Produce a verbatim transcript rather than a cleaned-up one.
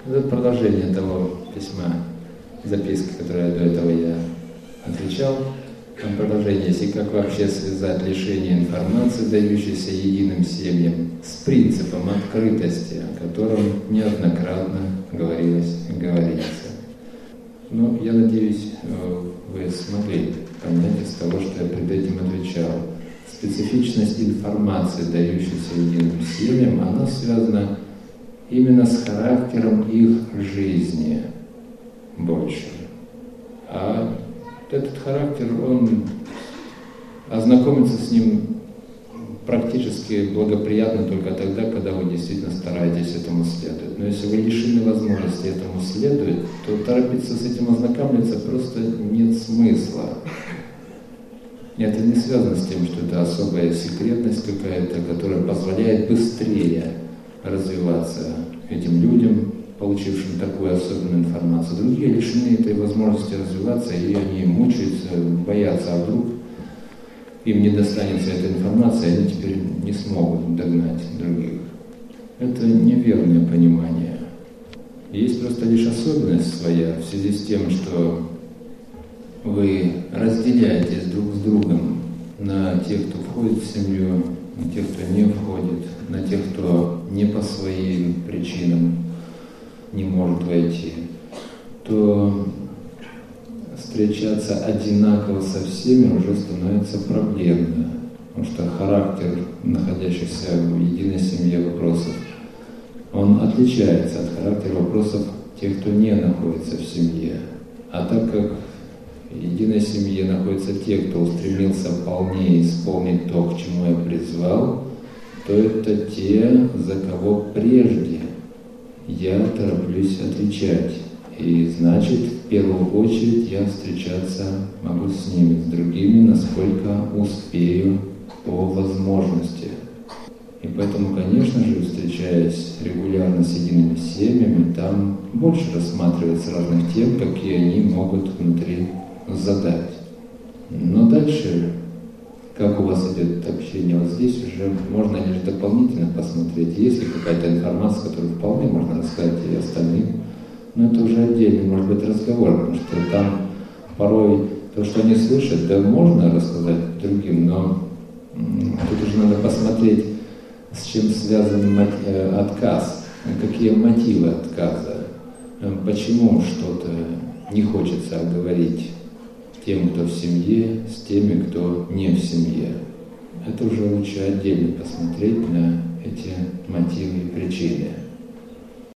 Это продолжение того письма, записки, которое до этого я отвечал. Там продолжение, если как вообще связать лишение информации, дающейся единым семьям, с принципом открытости, о котором неоднократно говорилось и говорится. Ну, я надеюсь, вы смогли понять из того, что я пред этим отвечал. Специфичность информации, дающейся единым семьям, она связана именно с характером их жизни больше. А этот характер, он ознакомится с ним практически благоприятно только тогда, когда вы действительно стараетесь этому следовать. Но если вы лишены возможности этому следовать, то торопиться с этим ознакомиться просто нет смысла. И это не связано с тем, что это особая секретность какая-то, которая позволяет быстрее развиваться этим людям, получившим такую особенную информацию. Другие лишены этой возможности развиваться, и они мучаются, боятся, а вдруг им не достанется эта информация, и они теперь не смогут догнать других. Это неверное понимание. Есть просто лишь особенность своя в связи с тем, что вы разделяетесь друг с другом на тех, кто входит в семью, на тех, кто не входит, на тех, кто не по своим причинам не может войти, то встречаться одинаково со всеми уже становится проблемно, потому что характер находящихся в единой семье вопросов, он отличается от характера вопросов тех, кто не находится в семье. А так как в единой семье находятся те, кто устремился вполне исполнить то, к чему я призвал, то это те, за кого прежде я тороплюсь отвечать. И значит, в первую очередь я встречаться могу с ними, с другими, насколько успею по возможности. И поэтому, конечно же, встречаясь регулярно с едиными семьями, там больше рассматривается разных тем, какие они могут внутри задать. Но дальше, как у вас идет общение, вот здесь уже можно лишь дополнительно посмотреть. Есть ли какая-то информация, которую вполне можно рассказать и остальным, но это уже отдельный, может быть, разговор, потому что там порой то, что они слышат, да, можно рассказать другим, но тут уже надо посмотреть, с чем связан отказ, какие мотивы отказа, почему что-то не хочется говорить тем, кто в семье, с теми, кто не в семье. Это уже лучше отдельно посмотреть на эти мотивы и причины.